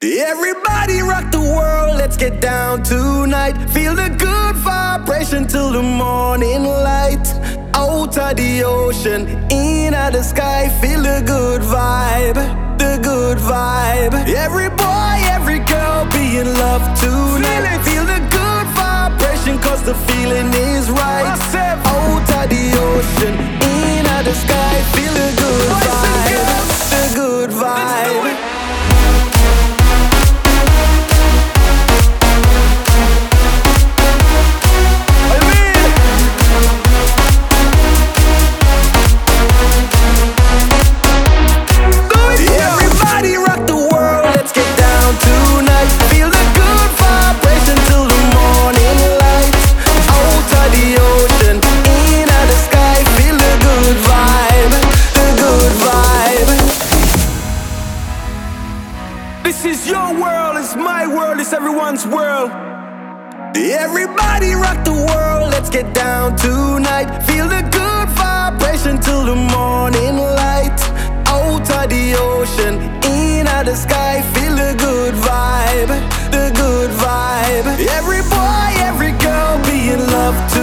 Everybody rock the world, let's get down tonight. Feel the good vibration till the morning light. Out of the ocean, in the sky, feel the good vibe, the good vibe. Every boy, every girl be in love tonight. Feel the good vibration cause the feeling is right. Out of the ocean, in the sky, feel the good vibe, the good vibe. This is your world, it's my world, it's everyone's world. Everybody rock the world, let's get down tonight. Feel the good vibration till the morning light. Out of the ocean, in the sky, feel the good vibe, the good vibe. Every boy, every girl be in love tonight.